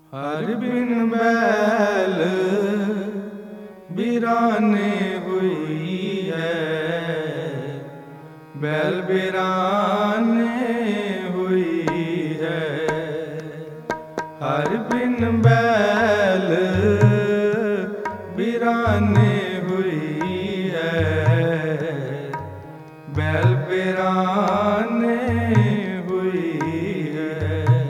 हर बिन बैल बिराने हुई है, बैल बिराने हुई है। हर बिन बैल बिराने हुई है, बैल बिराने हुई है।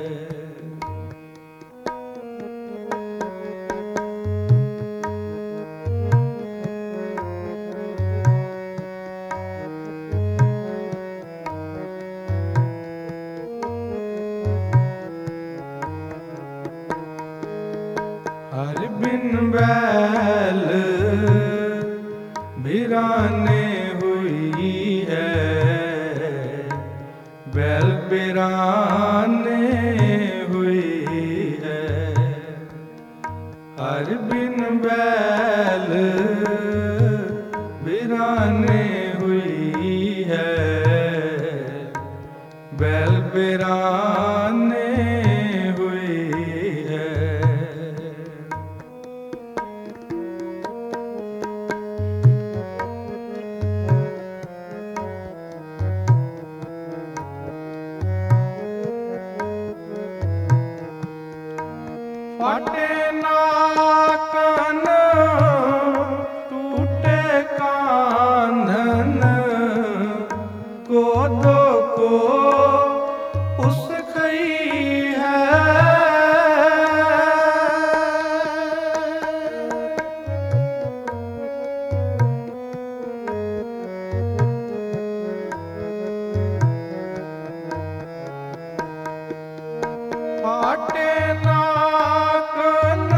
हर बिन बैल बिराने हुई है, बैल बिराने हुई है। हर बिन बैल बिराने हुई है, बैल बिराने हुई है। फाटे नाकन टूटे कांधन, कोदो को उस खई है। फाटे नाकन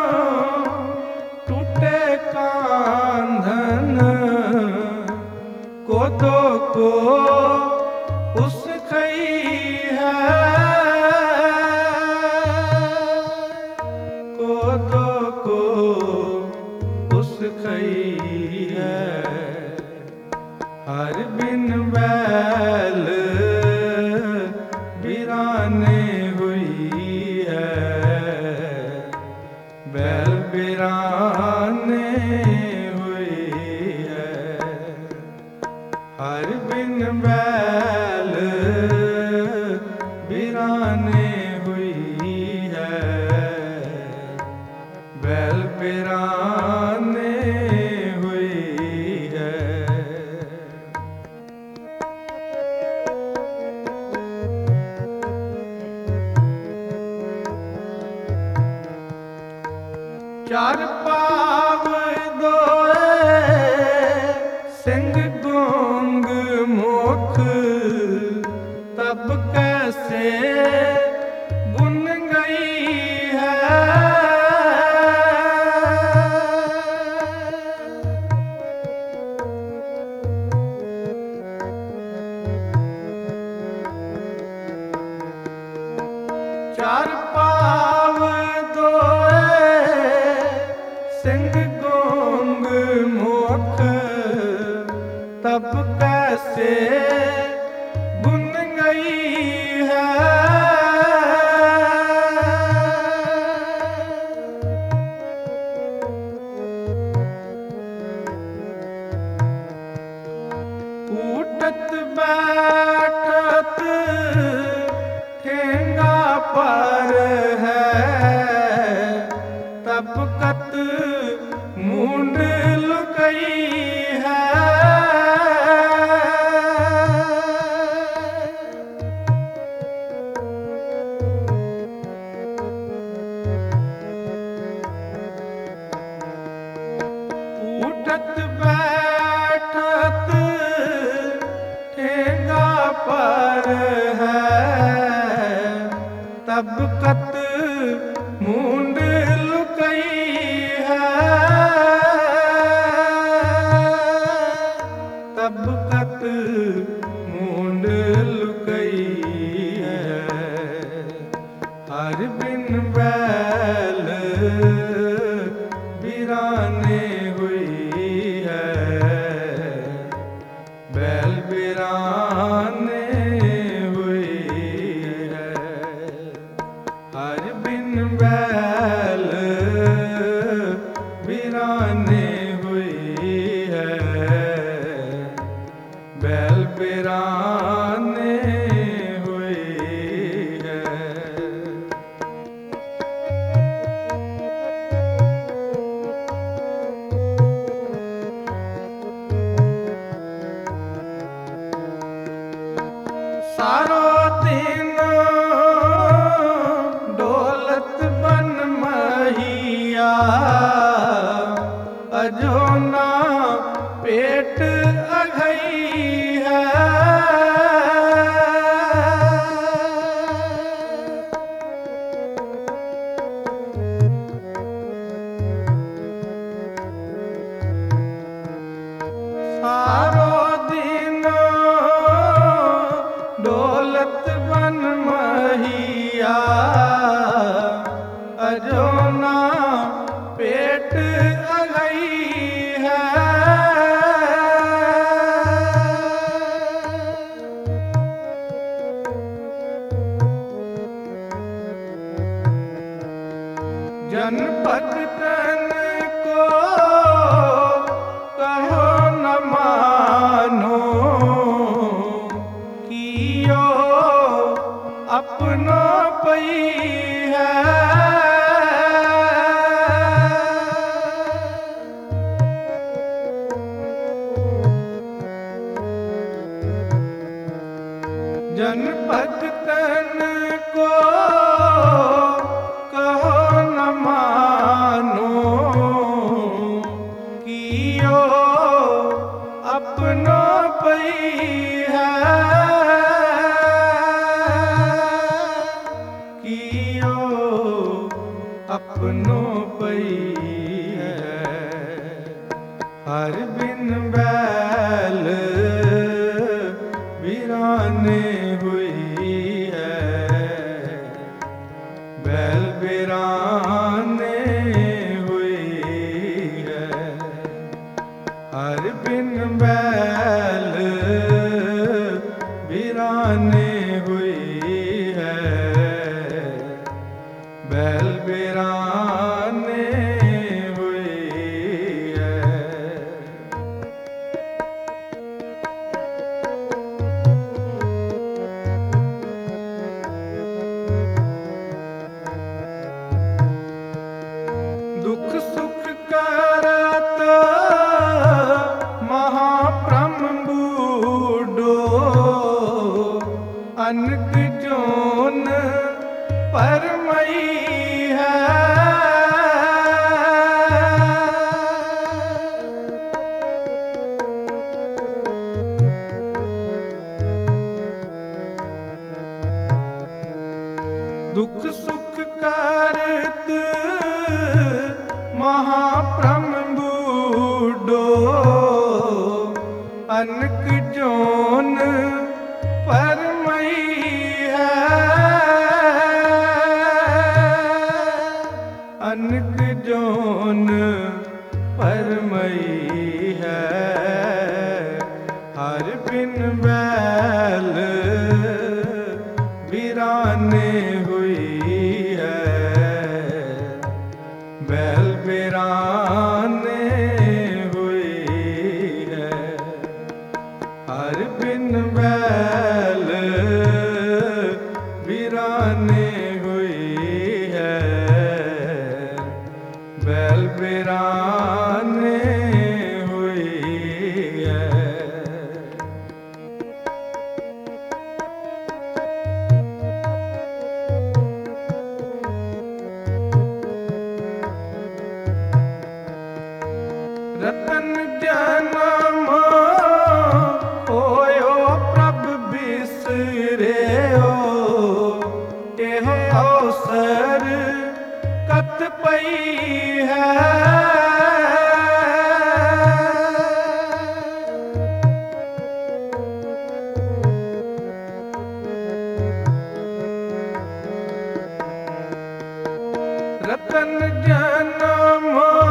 टूटे कांधन, कोदो को उस खई है। कोदो को उस खई है। हर बिन बैल बिराने हुई है, बैल बिराने हुई है। हर बिन बैल बिराने हुई है, बैल बिराने हुई है। चार पाव दोए सिंह गोंग मुख, तब कैसे गुन गई है। चार पाव दोए सिंह गोंग मुख, तब कैसे गुन गई है। उठत बैठत ठेंगा पर है, तब कत मुंड लुकई है। उठत बैठत ठेंगा पर है, तब कत मुंड लुकई है। तब कत मुंड लुकई है। हर बिन बैल बिराने हुई है, बैल बिराने हुई है। हर बिन बैल जन भगतन को कहो न मानो, कियो अपना पई है। जन भगतन को कहो न मानो, कियो अपना पई है। कियो अपनो पई है। हर बिन बैल वीराने हुई है। बैल वीराने हुई है। हर बिन बैल वीराने हुई है। बैल वीराने हुई है। दुख सुख करत महाब्रह्म बूढ़ो, अनक जोन परमई है। दुख सुख करत महाब्रह्म बूढ़ो, अनक जोन परमई है। अनक जोन परमई है। हर बिन बैल वीराने हुई है। बैल वीराने हुई है। हर बिन बैल वीराने हुई है। बैल वीराने हुई है। रतन जन्म होयो प्रभ बिसरियो, एहो अवसर कत पई है। रतन जन्म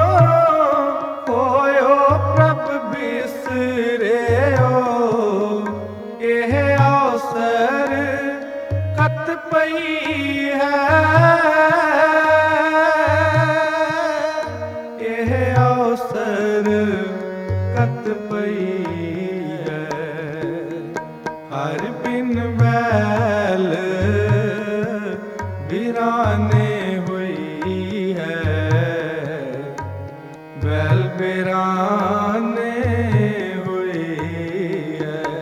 होयो प्रभ बिसरियो, एह अवसर कत पई है। एह अवसर कत पई है। हर बिन बैल वीराने हुई है। बैल वीराने हुई है।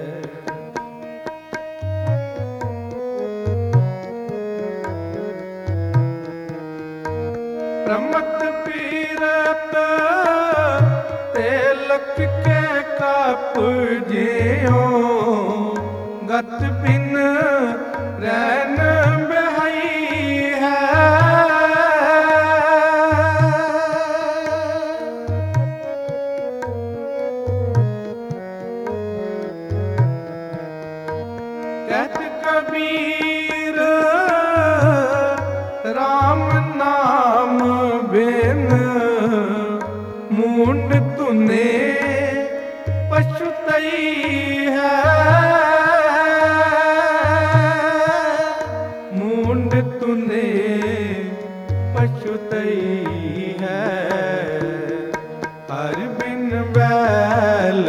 प्रमत पीरत तिलक के कप जियो, गत बिन रैन बहई है। कहत कबीर राम नाम बिन, मूंड तूने पछुतई है। मूंड तूने पछुतई है। हर बिन बैल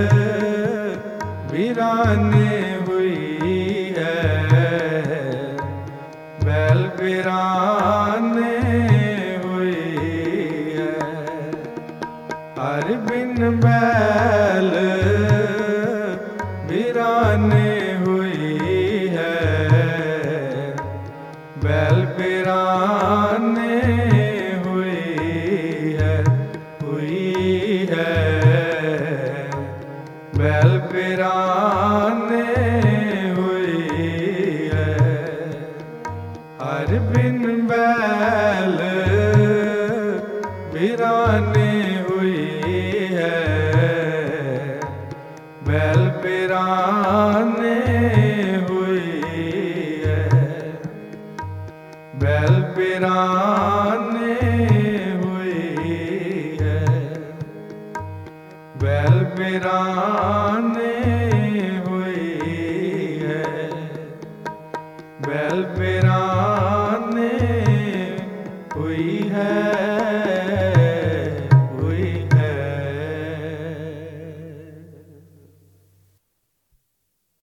वीराने हुई है। बैल वीराने हुई है। हर बिन बैल वीराने हुई है। बैल वीराने हुई है। बैल वीराने हुई है। हर बिन बैल वीराने हुई है। बैल वीराने हुई है। बैल वीराने हुई है। बैल वीराने